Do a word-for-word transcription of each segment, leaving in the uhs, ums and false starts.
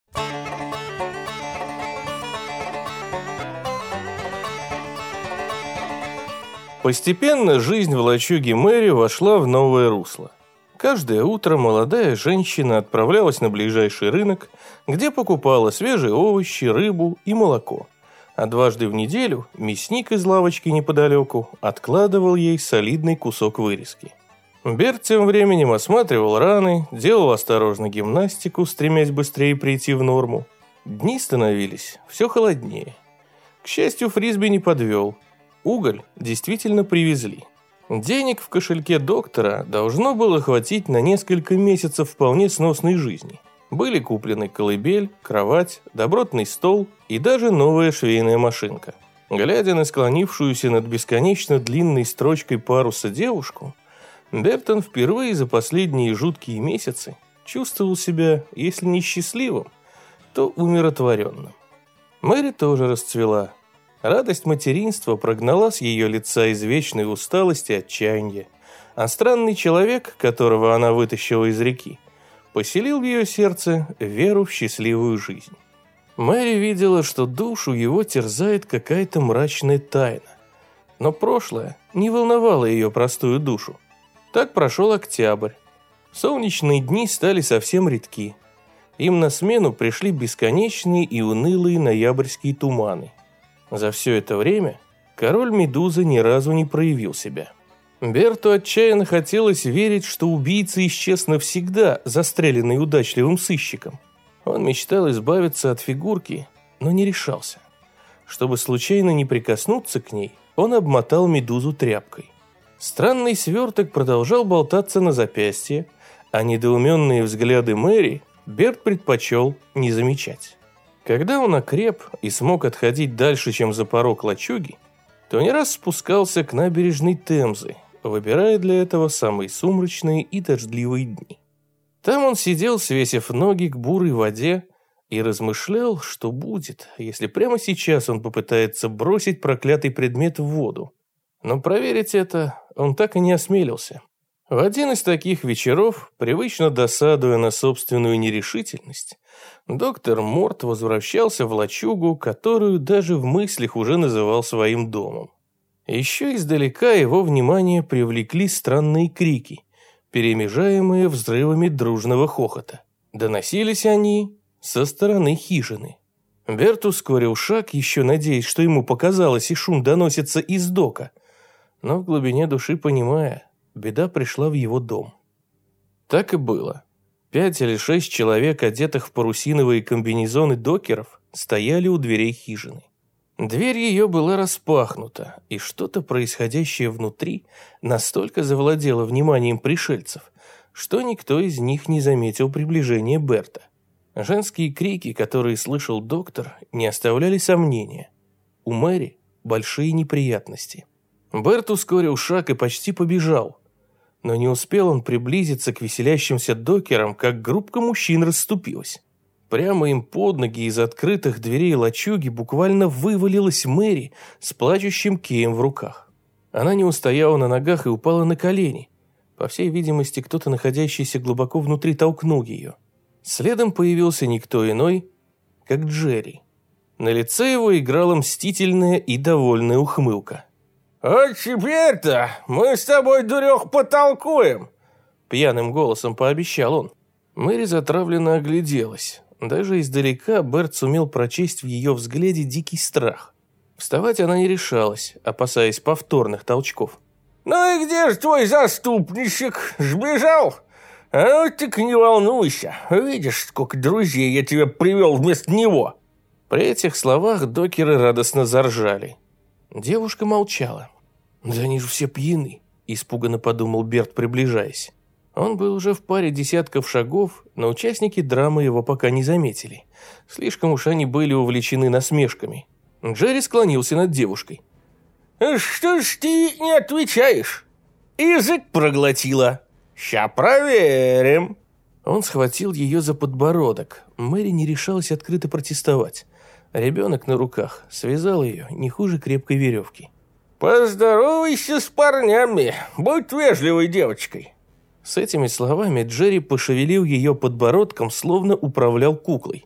Постепенно жизнь в лачуге Мэри вошла в новое русло. Каждое утро молодая женщина отправлялась на ближайший рынок, где покупала свежие овощи, рыбу и молоко. А дважды в неделю мясник из лавочки неподалеку откладывал ей солидный кусок вырезки. Берт тем временем осматривал раны, делал осторожно гимнастику, стремясь быстрее прийти в норму. Дни становились все холоднее. К счастью, Фрисби не подвел. Уголь действительно привезли. Денег в кошельке доктора должно было хватить на несколько месяцев вполне сносной жизни. Были куплены колыбель, кровать, добротный стол и даже новая швейная машинка. Глядя на склонившуюся над бесконечно длинной строчкой паруса девушку, Бертон впервые за последние жуткие месяцы чувствовал себя, если не счастливым, то умиротворенным. Мэри тоже расцвела. Радость материнства прогнала с ее лица извечной усталости и отчаяния, а странный человек, которого она вытащила из реки, поселил в ее сердце веру в счастливую жизнь. Мэри видела, что душу его терзает какая-то мрачная тайна, но прошлое не волновало ее простую душу. Так прошел октябрь. Солнечные дни стали совсем редки. Им на смену пришли бесконечные и унылые ноябрьские туманы. За все это время король Медузы ни разу не проявил себя. Берту отчаянно хотелось верить, что убийца исчез навсегда, застреленный удачливым сыщиком. Он мечтал избавиться от фигурки, но не решался. Чтобы случайно не прикоснуться к ней, он обмотал Медузу тряпкой. Странный сверток продолжал болтаться на запястье, а недоуменные взгляды Мэри Берт предпочел не замечать. Когда он окреп и смог отходить дальше, чем за порог лачуги, то не раз спускался к набережной Темзы, выбирая для этого самые сумрачные и дождливые дни. Там он сидел, свесив ноги к бурой воде, и размышлял, что будет, если прямо сейчас он попытается бросить проклятый предмет в воду. Но проверить это он так и не осмелился. В один из таких вечеров, привычно досадуя на собственную нерешительность, доктор Морт возвращался в лачугу, которую даже в мыслях уже называл своим домом. Еще издалека его внимание привлекли странные крики, перемежаемые взрывами дружного хохота. Доносились они со стороны хижины. Берт ускорил шаг, еще надеясь, что ему показалось, и шум доносится из дока, но в глубине души понимая, беда пришла в его дом. Так и было. Пять или шесть человек, одетых в парусиновые комбинезоны докеров, стояли у дверей хижины. Дверь ее была распахнута, и что-то, происходящее внутри, настолько завладело вниманием пришельцев, что никто из них не заметил приближения Берта. Женские крики, которые слышал доктор, не оставляли сомнения. У Мэри большие неприятности. Берт ускорил шаг и почти побежал. Но не успел он приблизиться к веселящимся докерам, как группка мужчин расступилась. Прямо им под ноги из открытых дверей лачуги буквально вывалилась Мэри с плачущим кеем в руках. Она не устояла на ногах и упала на колени. По всей видимости, кто-то, находящийся глубоко внутри, толкнул ее. Следом появился никто иной, как Джерри. На лице его играла мстительная и довольная ухмылка. «А теперь-то мы с тобой, дурех, потолкуем!» Пьяным голосом пообещал он. Мэри затравленно огляделась. Даже издалека Берт сумел прочесть в ее взгляде дикий страх. Вставать она не решалась, опасаясь повторных толчков. «Ну и где же твой заступничек? Сбежал? А ну так не волнуйся, видишь, сколько друзей я тебе привел вместо него!» При этих словах докеры радостно заржали. Девушка молчала. «Да они же все пьяны», – испуганно подумал Берт, приближаясь. Он был уже в паре десятков шагов, но участники драмы его пока не заметили. Слишком уж они были увлечены насмешками. Джерри склонился над девушкой. «Что ж ты не отвечаешь? Язык проглотила. Ща проверим». Он схватил ее за подбородок. Мэри не решалась открыто протестовать. Ребенок на руках связал ее не хуже крепкой веревки. «Поздоровайся с парнями, будь вежливой девочкой». С этими словами Джерри пошевелил ее подбородком, словно управлял куклой.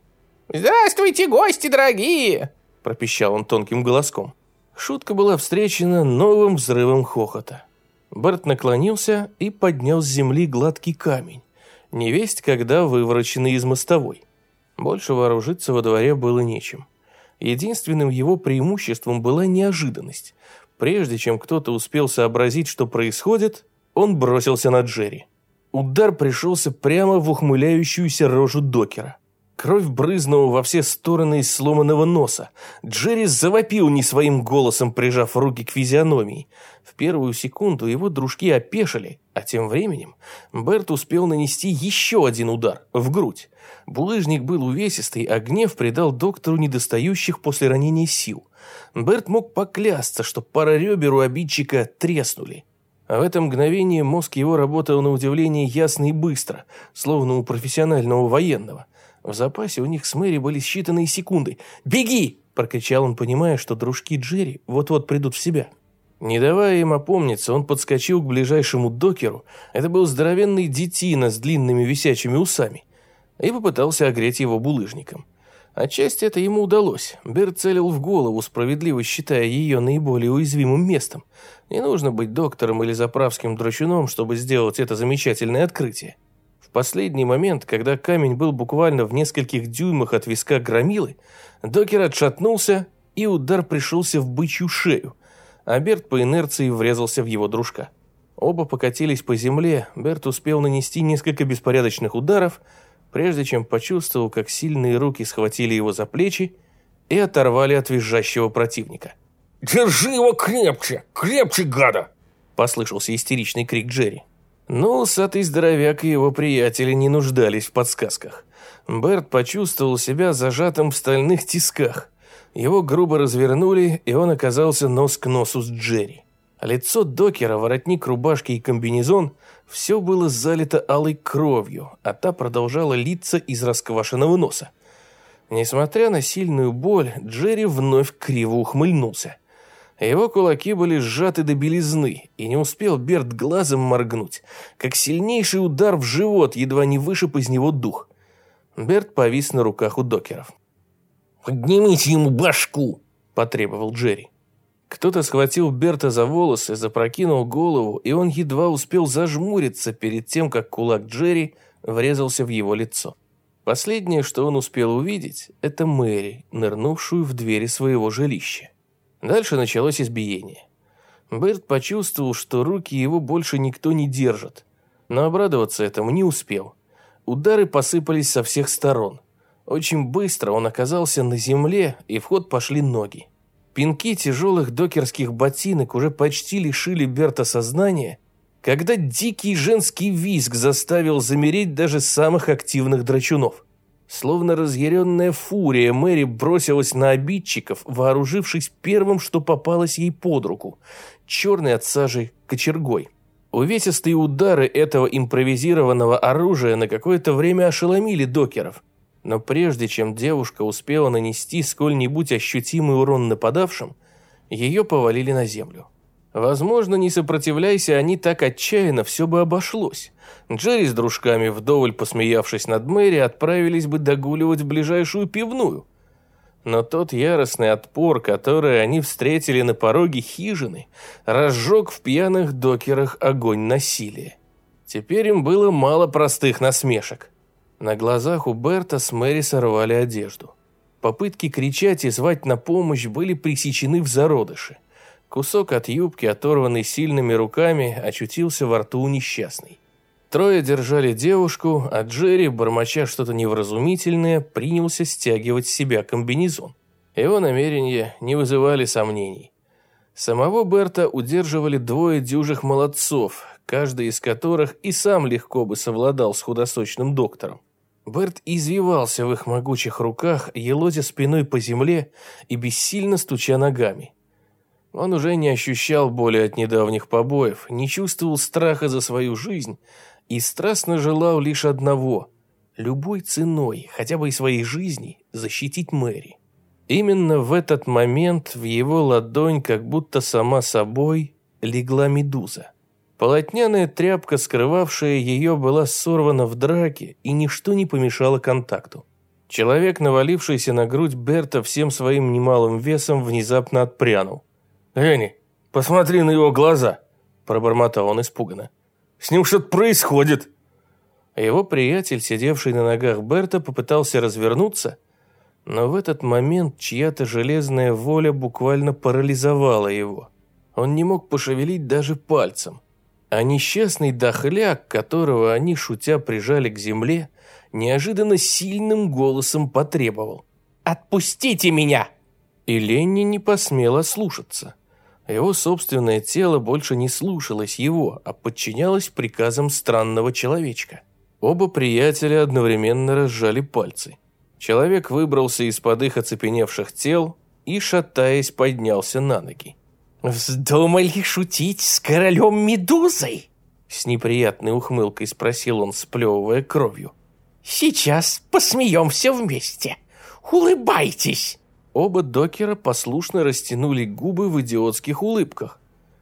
«Здравствуйте, гости дорогие!» – пропищал он тонким голоском. Шутка была встречена новым взрывом хохота. Берт наклонился и поднял с земли гладкий камень, невесть когда вывороченный из мостовой. Больше вооружиться во дворе было нечем. Единственным его преимуществом была неожиданность. Прежде чем кто-то успел сообразить, что происходит, он бросился на Джерри. Удар пришелся прямо в ухмыляющуюся рожу докера. Кровь брызнула во все стороны из сломанного носа. Джерри завопил не своим голосом, прижав руки к физиономии. В первую секунду его дружки опешили, а тем временем Берт успел нанести еще один удар в грудь. Булыжник был увесистый, а гнев придал доктору недостающих после ранения сил. Берт мог поклясться, что пара ребер у обидчика треснули. А в это мгновение мозг его работал на удивление ясно и быстро, словно у профессионального военного. В запасе у них с Мэри были считанные секунды. «Беги!» – прокричал он, понимая, что дружки Джерри вот-вот придут в себя. Не давая им опомниться, он подскочил к ближайшему докеру, это был здоровенный детина с длинными висячими усами, и попытался огреть его булыжником. Отчасти это ему удалось. Берт целил в голову, справедливо считая ее наиболее уязвимым местом. Не нужно быть доктором или заправским драчуном, чтобы сделать это замечательное открытие. В последний момент, когда камень был буквально в нескольких дюймах от виска громилы, докер отшатнулся, и удар пришелся в бычью шею, а Берт по инерции врезался в его дружка. Оба покатились по земле, Берт успел нанести несколько беспорядочных ударов, прежде чем почувствовал, как сильные руки схватили его за плечи и оторвали от визжащего противника. «Держи его крепче! Крепче, гада!» – послышался истеричный крик Джерри. Но усатый здоровяк и его приятели не нуждались в подсказках. Берт почувствовал себя зажатым в стальных тисках. Его грубо развернули, и он оказался нос к носу с Джерри. Лицо докера, воротник рубашки и комбинезон – все было залито алой кровью, а та продолжала литься из расквашенного носа. Несмотря на сильную боль, Джерри вновь криво ухмыльнулся. Его кулаки были сжаты до белизны, и не успел Берт глазом моргнуть, как сильнейший удар в живот едва не вышиб из него дух. Берт повис на руках у докеров. «Поднимите ему башку!» – потребовал Джерри. Кто-то схватил Берта за волосы, запрокинул голову, и он едва успел зажмуриться перед тем, как кулак Джерри врезался в его лицо. Последнее, что он успел увидеть, это Мэри, нырнувшую в двери своего жилища. Дальше началось избиение. Берт почувствовал, что руки его больше никто не держит, но обрадоваться этому не успел. Удары посыпались со всех сторон. Очень быстро он оказался на земле, и в ход пошли ноги. Пинки тяжелых докерских ботинок уже почти лишили Берта сознания, когда дикий женский визг заставил замереть даже самых активных драчунов. Словно разъяренная фурия, Мэри бросилась на обидчиков, вооружившись первым, что попалось ей под руку – черной от сажи кочергой. Увесистые удары этого импровизированного оружия на какое-то время ошеломили докеров. Но прежде чем девушка успела нанести сколь-нибудь ощутимый урон нападавшим, ее повалили на землю. Возможно, не сопротивляйся они так отчаянно, все бы обошлось. Джерри с дружками, вдоволь посмеявшись над Мэри, отправились бы догуливать в ближайшую пивную. Но тот яростный отпор, который они встретили на пороге хижины, разжег в пьяных докерах огонь насилия. Теперь им было мало простых насмешек. На глазах у Берта с Мэри сорвали одежду. Попытки кричать и звать на помощь были пресечены в зародыше. Кусок от юбки, оторванный сильными руками, очутился во рту у несчастной. Трое держали девушку, а Джерри, бормоча что-то невразумительное, принялся стягивать с себя комбинезон. Его намерения не вызывали сомнений. Самого Берта удерживали двое дюжих молодцов, каждый из которых и сам легко бы совладал с худосочным доктором. Берт извивался в их могучих руках, елозя спиной по земле и бессильно стуча ногами. Он уже не ощущал боли от недавних побоев, не чувствовал страха за свою жизнь и страстно желал лишь одного – любой ценой, хотя бы и своей жизни, защитить Мэри. Именно в этот момент в его ладонь, как будто сама собой, легла медуза. Полотняная тряпка, скрывавшая ее, была сорвана в драке, и ничто не помешало контакту. Человек, навалившийся на грудь Берта всем своим немалым весом, внезапно отпрянул. «Энни, посмотри на его глаза!» – пробормотал он испуганно. «С ним что-то происходит!» Его приятель, сидевший на ногах Берта, попытался развернуться, но в этот момент чья-то железная воля буквально парализовала его. Он не мог пошевелить даже пальцем. А несчастный дохляк, которого они, шутя, прижали к земле, неожиданно сильным голосом потребовал: «Отпустите меня!» И Ленни не посмел ослушаться. Его собственное тело больше не слушалось его, а подчинялось приказам странного человечка. Оба приятеля одновременно разжали пальцы. Человек выбрался из-под их оцепеневших тел и, шатаясь, поднялся на ноги. «Вздумали шутить с королем Медузой?» С неприятной ухмылкой спросил он, сплевывая кровью. «Сейчас посмеемся вместе. Улыбайтесь!» Оба докера послушно растянули губы в идиотских улыбках.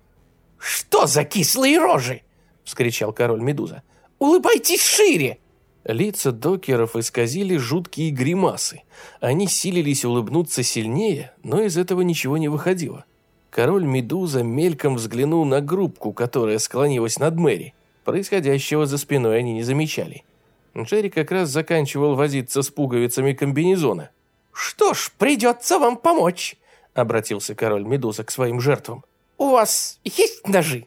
«Что за кислые рожи?» – вскричал король Медуза. «Улыбайтесь шире!» Лица докеров исказили жуткие гримасы. Они силились улыбнуться сильнее, но из этого ничего не выходило. Король Медуза мельком взглянул на группку, которая склонилась над Мэри. Происходящего за спиной они не замечали. Джерри как раз заканчивал возиться с пуговицами комбинезона. «Что ж, придется вам помочь», — обратился король Медуза к своим жертвам. «У вас есть ножи?»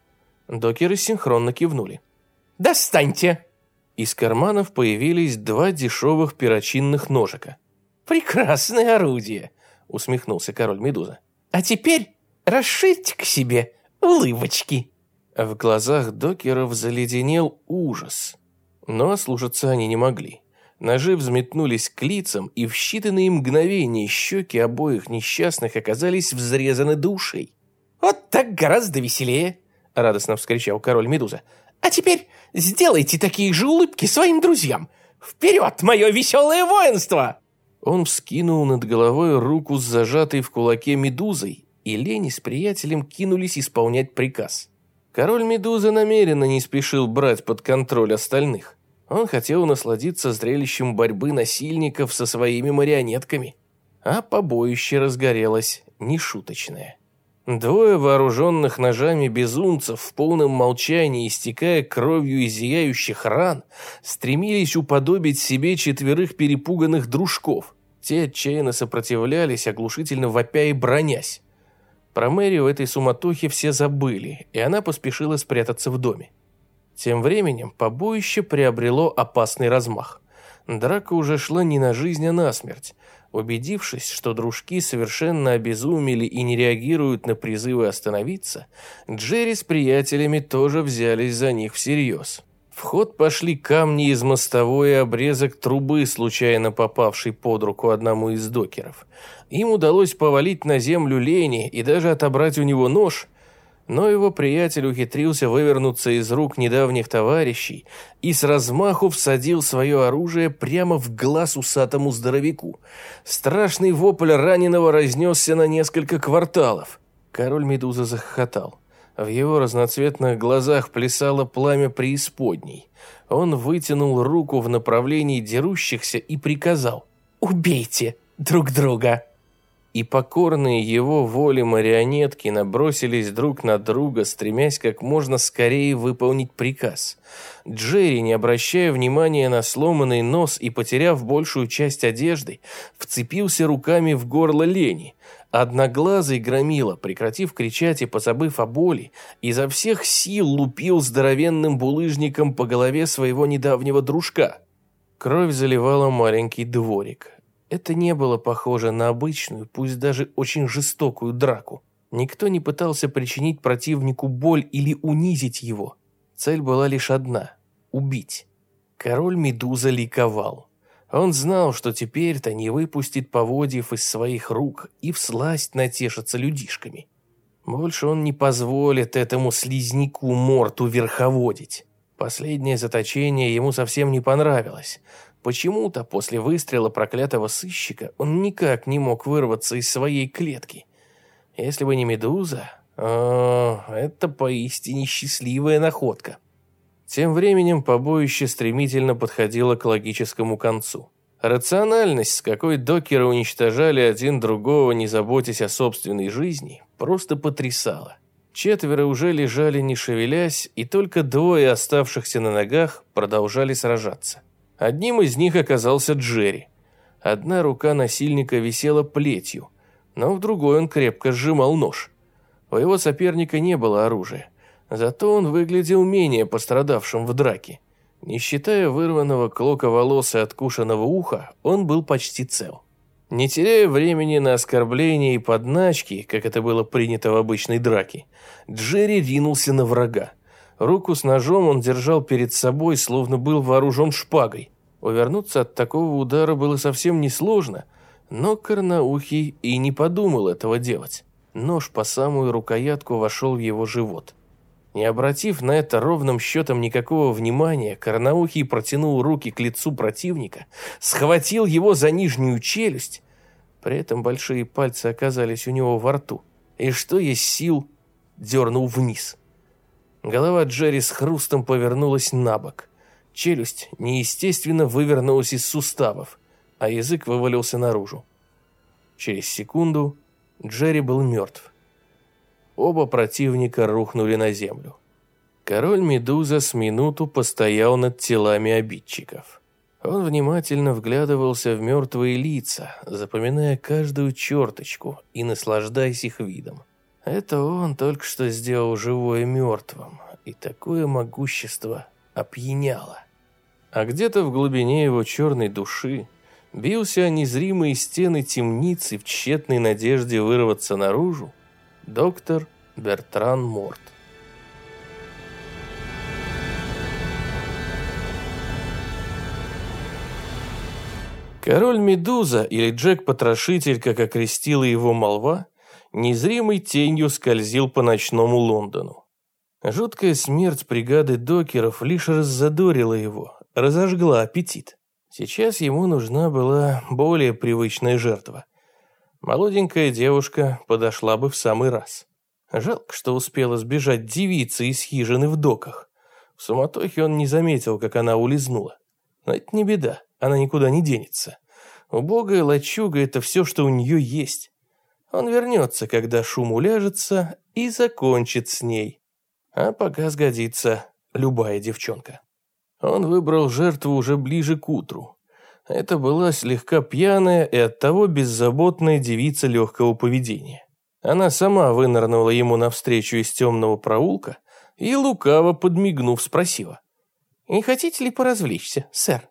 Докеры синхронно кивнули. «Достаньте!» Из карманов появились два дешевых перочинных ножика. «Прекрасное орудие», — усмехнулся король Медуза. «А теперь расширьте к себе улыбочки». В глазах докеров заледенел ужас. Но ослушаться они не могли. Ножи взметнулись к лицам, и в считанные мгновения щеки обоих несчастных оказались взрезаны до ушей. «Вот так гораздо веселее», — радостно вскричал король Медуза. «А теперь сделайте такие же улыбки своим друзьям. Вперед, мое веселое воинство!» Он вскинул над головой руку с зажатой в кулаке медузой, и Ленни с приятелем кинулись исполнять приказ. Король Медуза намеренно не спешил брать под контроль остальных. Он хотел насладиться зрелищем борьбы насильников со своими марионетками. А побоище разгорелось нешуточное. Двое вооруженных ножами безумцев в полном молчании, истекая кровью из зияющих ран, стремились уподобить себе четверых перепуганных дружков. Те отчаянно сопротивлялись, оглушительно вопя и бронясь. Про Мэри в этой суматохе все забыли, и она поспешила спрятаться в доме. Тем временем побоище приобрело опасный размах. Драка уже шла не на жизнь, а на смерть. Убедившись, что дружки совершенно обезумели и не реагируют на призывы остановиться, Джерри с приятелями тоже взялись за них всерьез. В ход пошли камни из мостовой и обрезок трубы, случайно попавшей под руку одному из докеров. Им удалось повалить на землю Ленни и даже отобрать у него нож, но его приятель ухитрился вывернуться из рук недавних товарищей и с размаху всадил свое оружие прямо в глаз усатому здоровяку. Страшный вопль раненого разнесся на несколько кварталов. Король Медуза захохотал. В его разноцветных глазах плясало пламя преисподней. Он вытянул руку в направлении дерущихся и приказал: «Убейте друг друга!» И покорные его воле марионетки набросились друг на друга, стремясь как можно скорее выполнить приказ. Джерри, не обращая внимания на сломанный нос и потеряв большую часть одежды, вцепился руками в горло Ленни. Одноглазый громила, прекратив кричать и позабыв о боли, изо всех сил лупил здоровенным булыжником по голове своего недавнего дружка. Кровь заливала маленький дворик. Это не было похоже на обычную, пусть даже очень жестокую драку. Никто не пытался причинить противнику боль или унизить его. Цель была лишь одна – убить. Король Медуза ликовал. Он знал, что теперь-то не выпустит поводьев из своих рук и всласть натешится людишками. Больше он не позволит этому слизняку морту верховодить. Последнее заточение ему совсем не понравилось. Почему-то после выстрела проклятого сыщика он никак не мог вырваться из своей клетки. Если бы не Медуза, о, это поистине счастливая находка. Тем временем побоище стремительно подходило к логическому концу. Рациональность, с какой докеры уничтожали один другого, не заботясь о собственной жизни, просто потрясала. Четверо уже лежали, не шевелясь, и только двое оставшихся на ногах продолжали сражаться. Одним из них оказался Джерри. Одна рука насильника висела плетью, но в другой он крепко сжимал нож. У его соперника не было оружия, зато он выглядел менее пострадавшим в драке. Не считая вырванного клока волос и откушенного уха, он был почти цел. Не теряя времени на оскорбления и подначки, как это было принято в обычной драке, Джерри ринулся на врага. Руку с ножом он держал перед собой, словно был вооружен шпагой. Увернуться от такого удара было совсем несложно, но Корноухий и не подумал этого делать. Нож по самую рукоятку вошел в его живот. Не обратив на это ровным счетом никакого внимания, Корноухий протянул руки к лицу противника, схватил его за нижнюю челюсть, при этом большие пальцы оказались у него во рту, и что есть сил, дернул вниз. Голова Джерри с хрустом повернулась на бок. Челюсть неестественно вывернулась из суставов, а язык вывалился наружу. Через секунду Джерри был мертв. Оба противника рухнули на землю. Король Медуза с минуту постоял над телами обидчиков. Он внимательно вглядывался в мертвые лица, запоминая каждую черточку и наслаждаясь их видом. Это он только что сделал живое мертвым, и такое могущество опьяняло. А где-то в глубине его черной души бился о незримые стены темницы в тщетной надежде вырваться наружу доктор Бертран Морт. Король Медуза, или Джек-потрошитель, как окрестила его молва, незримой тенью скользил по ночному Лондону. Жуткая смерть бригады докеров лишь раззадорила его, разожгла аппетит. Сейчас ему нужна была более привычная жертва. Молоденькая девушка подошла бы в самый раз. Жалко, что успела сбежать девица из хижины в доках. В суматохе он не заметил, как она улизнула. Но это не беда, она никуда не денется. Убогая лачуга – это все, что у нее есть. Он вернется, когда шум уляжется, и закончит с ней. А пока сгодится любая девчонка. Он выбрал жертву уже ближе к утру. Это была слегка пьяная и оттого беззаботная девица легкого поведения. Она сама вынырнула ему навстречу из темного проулка и, лукаво подмигнув, спросила: «Не хотите ли поразвлечься, сэр?»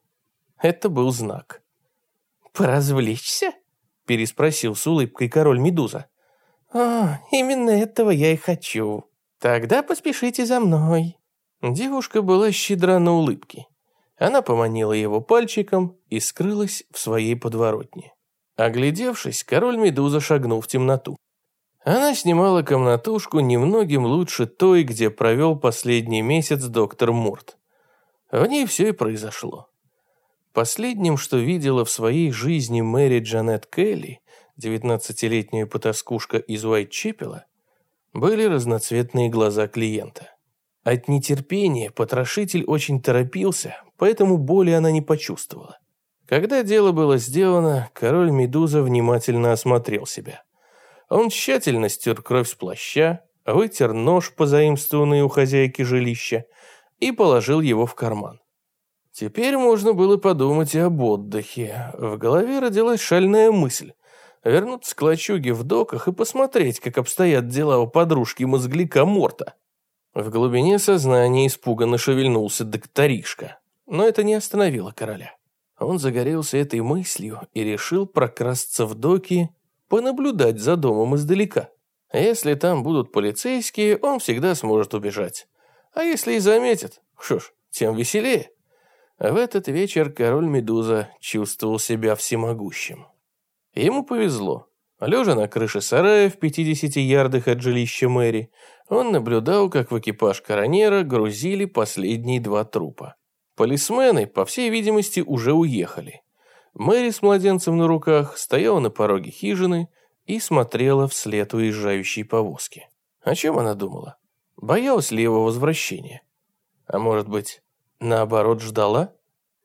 Это был знак. «Поразвлечься?» – переспросил с улыбкой король Медуза. «А, именно этого я и хочу. Тогда поспешите за мной». Девушка была щедра на улыбки. Она поманила его пальчиком и скрылась в своей подворотне. Оглядевшись, король Медуза шагнул в темноту. Она снимала комнатушку немногим лучше той, где провел последний месяц доктор Морт. В ней все и произошло. Последним, что видела в своей жизни Мэри Джанет Келли, девятнадцатилетняя потаскушка из Уайтчепела, были разноцветные глаза клиента. От нетерпения потрошитель очень торопился, поэтому боли она не почувствовала. Когда дело было сделано, король Медуза внимательно осмотрел себя. Он тщательно стер кровь с плаща, вытер нож, позаимствованный у хозяйки жилища, и положил его в карман. Теперь можно было подумать и об отдыхе. В голове родилась шальная мысль – вернуться к лачуге в доках и посмотреть, как обстоят дела у подружки-мозгляка Морта. В глубине сознания испуганно шевельнулся докторишка, но это не остановило короля. Он загорелся этой мыслью и решил прокрасться в доки, понаблюдать за домом издалека. Если там будут полицейские, он всегда сможет убежать. А если и заметят, что ж, тем веселее. В этот вечер король Медуза чувствовал себя всемогущим. Ему повезло. Лежа на крыше сарая в пятидесяти ярдах от жилища Мэри, он наблюдал, как в экипаж коронера грузили последние два трупа. Полисмены, по всей видимости, уже уехали. Мэри с младенцем на руках стояла на пороге хижины и смотрела вслед уезжающей повозки. О чем она думала? Боялась ли его возвращения? А может быть, наоборот, ждала?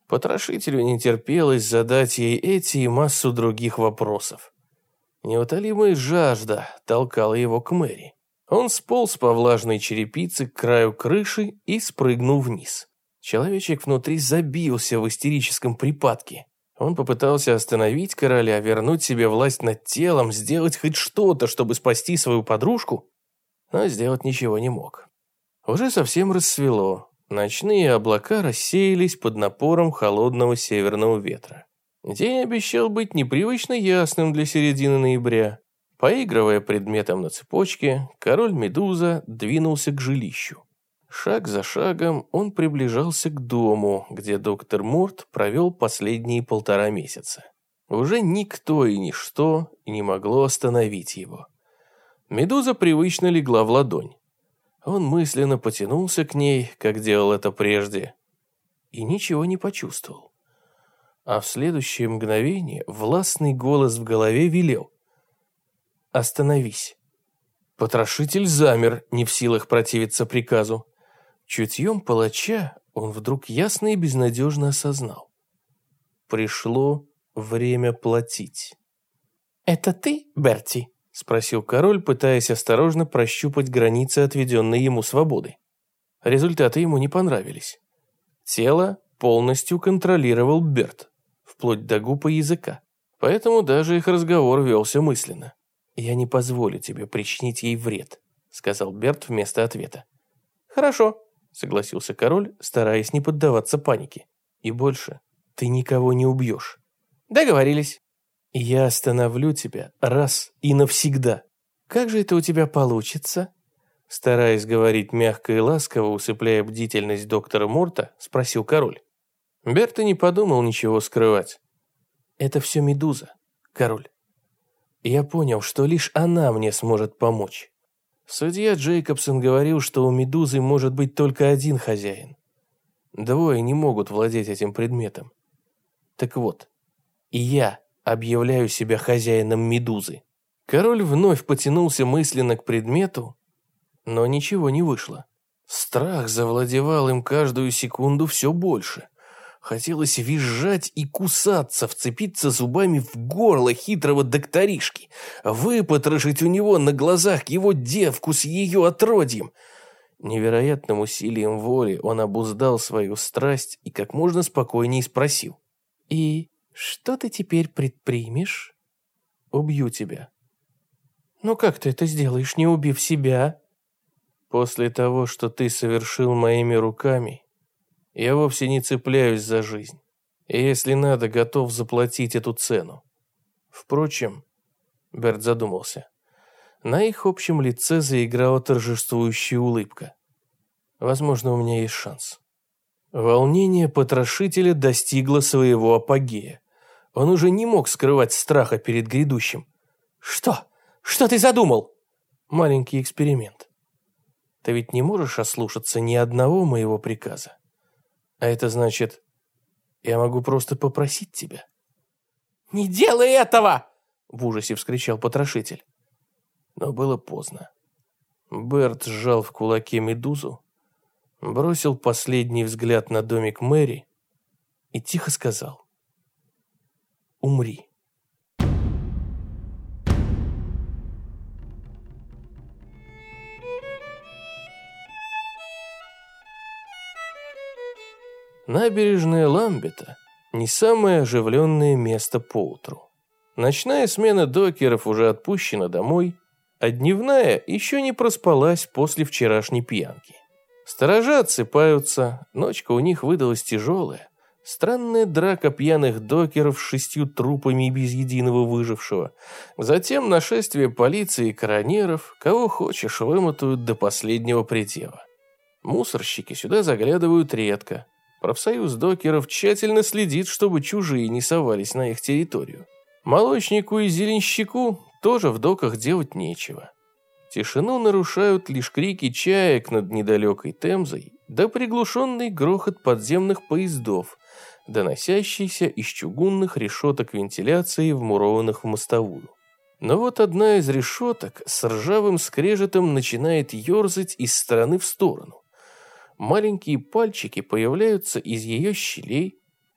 Потрошителю не терпелось задать ей эти и массу других вопросов. Неутолимая жажда толкала его к Мэри. Он сполз по влажной черепице к краю крыши и спрыгнул вниз. Человечек внутри забился в истерическом припадке. Он попытался остановить короля, вернуть себе власть над телом, сделать хоть что-то, чтобы спасти свою подружку, но сделать ничего не мог. Уже совсем рассвело. Ночные облака рассеялись под напором холодного северного ветра. День обещал быть непривычно ясным для середины ноября. Поигрывая предметом на цепочке, король Медуза двинулся к жилищу. Шаг за шагом он приближался к дому, где доктор Морт провел последние полтора месяца. Уже никто и ничто не могло остановить его. Медуза привычно легла в ладонь. Он мысленно потянулся к ней, как делал это прежде, и ничего не почувствовал. А в следующее мгновение властный голос в голове велел: «Остановись». Потрошитель замер, не в силах противиться приказу. Чутьем палача он вдруг ясно и безнадежно осознал: пришло время платить. «Это ты, Берти?» — спросил король, пытаясь осторожно прощупать границы отведенной ему свободы. Результаты ему не понравились. Тело полностью контролировал Берт, вплоть до губ и языка, поэтому даже их разговор велся мысленно. «Я не позволю тебе причинить ей вред», — сказал Берт вместо ответа. «Хорошо», — согласился король, стараясь не поддаваться панике. «И больше ты никого не убьешь». «Договорились». «Я остановлю тебя раз и навсегда». «Как же это у тебя получится?» Стараясь говорить мягко и ласково, усыпляя бдительность доктора Морта, спросил король. Берт и не подумал ничего скрывать. «Это все Медуза, король. Я понял, что лишь она мне сможет помочь. Судья Джейкобсон говорил, что у Медузы может быть только один хозяин. Двое не могут владеть этим предметом. Так вот, и я объявляю себя хозяином Медузы». Король вновь потянулся мысленно к предмету, но ничего не вышло. Страх завладевал им каждую секунду все больше. Хотелось визжать и кусаться, вцепиться зубами в горло хитрого докторишки, выпотрошить у него на глазах его девку с ее отродьем. Невероятным усилием воли он обуздал свою страсть и как можно спокойнее спросил: «И что ты теперь предпримешь?» «Убью тебя». «Ну как ты это сделаешь, не убив себя?» «После того, что ты совершил моими руками, я вовсе не цепляюсь за жизнь, и если надо, готов заплатить эту цену». Впрочем, Берт задумался. На их общем лице заиграла торжествующая улыбка. Возможно, у меня есть шанс. Волнение потрошителя достигло своего апогея. Он уже не мог скрывать страха перед грядущим. «Что? Что ты задумал?» «Маленький эксперимент. Ты ведь не можешь ослушаться ни одного моего приказа. А это значит, я могу просто попросить тебя». «Не делай этого!» — в ужасе вскричал потрошитель. Но было поздно. Берт сжал в кулаке Медузу, бросил последний взгляд на домик Мэри и тихо сказал: «Умри». Набережная Ламбета – не самое оживленное место поутру. Ночная смена докеров уже отпущена домой, а дневная еще не проспалась после вчерашней пьянки. Сторожа отсыпаются, ночка у них выдалась тяжелая. Странная драка пьяных докеров с шестью трупами без единого выжившего. Затем нашествие полиции и коронеров, кого хочешь, вымотают до последнего предела. Мусорщики сюда заглядывают редко. Профсоюз докеров тщательно следит, чтобы чужие не совались на их территорию. Молочнику и зеленщику тоже в доках делать нечего. Тишину нарушают лишь крики чаек над недалекой Темзой, да приглушенный грохот подземных поездов, доносящийся из чугунных решеток вентиляции, вмурованных в мостовую. Но вот одна из решеток с ржавым скрежетом начинает ерзать из стороны в сторону. Маленькие пальчики появляются из ее щелей,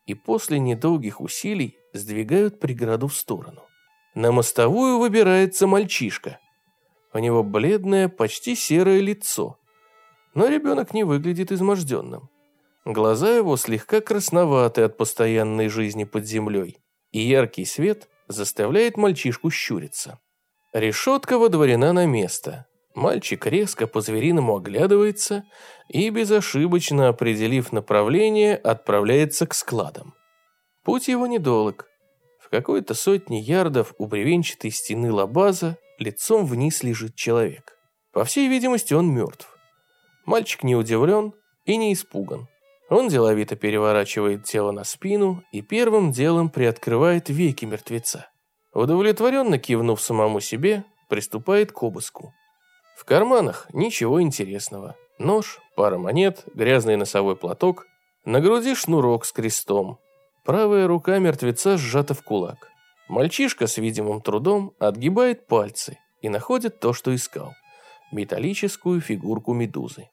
и после недолгих усилий сдвигают преграду в сторону. На мостовую выбирается мальчишка. У него бледное, почти серое лицо, но ребенок не выглядит изможденным. Глаза его слегка красноваты от постоянной жизни под землей, и яркий свет заставляет мальчишку щуриться. Решетка водворена на место. Мальчик резко по-звериному оглядывается и, безошибочно определив направление, отправляется к складам. Путь его недолг. В какой-то сотне ярдов у бревенчатой стены лабаза лицом вниз лежит человек. По всей видимости, он мертв. Мальчик не удивлен и не испуган. Он деловито переворачивает тело на спину и первым делом приоткрывает веки мертвеца. Удовлетворенно кивнув самому себе, приступает к обыску. В карманах ничего интересного. Нож, пара монет, грязный носовой платок, на груди шнурок с крестом. Правая рука мертвеца сжата в кулак. Мальчишка с видимым трудом отгибает пальцы и находит то, что искал – металлическую фигурку медузы.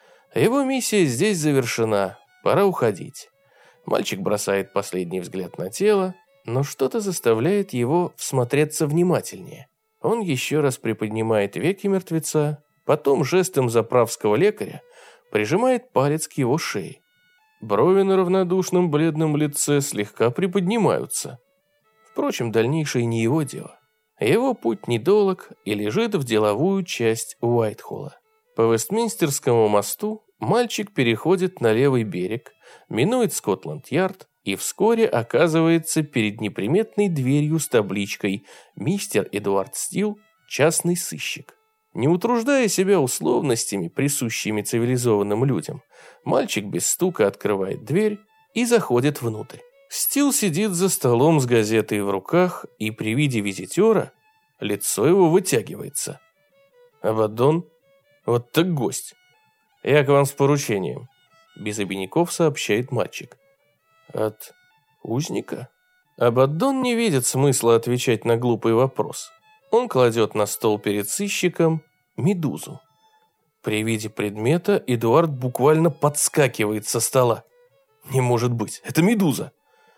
Его миссия здесь завершена, пора уходить. Мальчик бросает последний взгляд на тело, но что-то заставляет его всмотреться внимательнее. Он еще раз приподнимает веки мертвеца, потом жестом заправского лекаря прижимает палец к его шее. Брови на равнодушном бледном лице слегка приподнимаются. Впрочем, дальнейшее не его дело. Его путь недолог и лежит в деловую часть Уайтхолла. По Вестминстерскому мосту мальчик переходит на левый берег, минует Скотланд-Ярд и вскоре оказывается перед неприметной дверью с табличкой «Мистер Эдуард Стил, частный сыщик». Не утруждая себя условностями, присущими цивилизованным людям, мальчик без стука открывает дверь и заходит внутрь. Стил сидит за столом с газетой в руках, и при виде визитера лицо его вытягивается. «Абаддон? Вот так гость. Я к вам с поручением», — без обиняков сообщает мальчик. «От узника?» Абаддон не видит смысла отвечать на глупый вопрос. Он кладет на стол перед сыщиком медузу. При виде предмета Эдуард буквально подскакивает со стола. «Не может быть, это медуза!»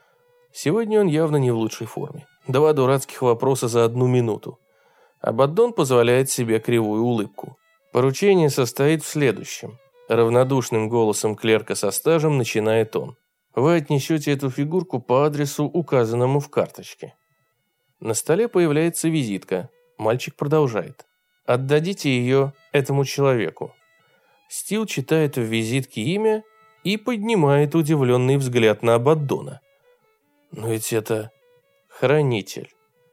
Сегодня он явно не в лучшей форме. Два дурацких вопроса за одну минуту. Абаддон позволяет себе кривую улыбку. Поручение состоит в следующем. Равнодушным голосом клерка со стажем начинает он. Вы отнесете эту фигурку по адресу, указанному в карточке. На столе появляется визитка. Мальчик продолжает. Отдадите ее этому человеку. Стил читает в визитке имя и поднимает удивленный взгляд на Абаддона. Но ведь это хранитель.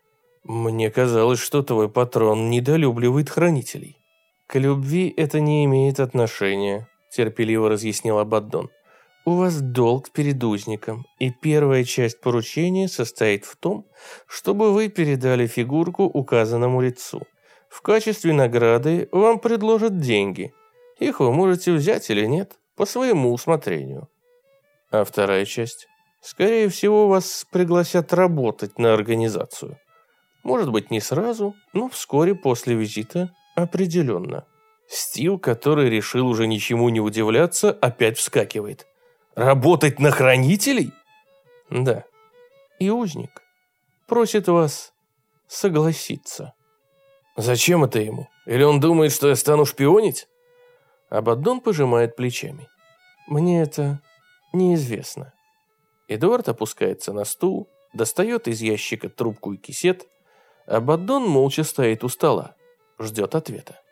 Мне казалось, что твой патрон недолюбливает хранителей. К любви это не имеет отношения, терпеливо разъяснил Абаддон. У вас долг перед узником, и первая часть поручения состоит в том, чтобы вы передали фигурку указанному лицу. В качестве награды вам предложат деньги. Их вы можете взять или нет, по своему усмотрению. А вторая часть? Скорее всего, вас пригласят работать на организацию. Может быть, не сразу, но вскоре после визита определенно. Стил, который решил уже ничему не удивляться, опять вскакивает. Работать на хранителей? Да. И узник просит вас согласиться. Зачем это ему? Или он думает, что я стану шпионить? Абаддон пожимает плечами. Мне это неизвестно. Эдуард опускается на стул, достает из ящика трубку и кисет. Абаддон молча стоит у стола, ждет ответа.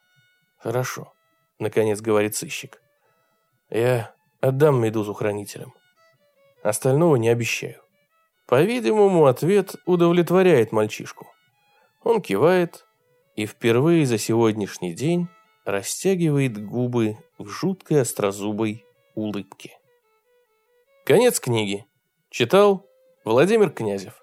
Хорошо, наконец говорит сыщик. Я отдам медузу хранителям. Остального не обещаю. По-видимому, ответ удовлетворяет мальчишку. Он кивает и впервые за сегодняшний день растягивает губы в жуткой острозубой улыбке. Конец книги. Читал Владимир Князев.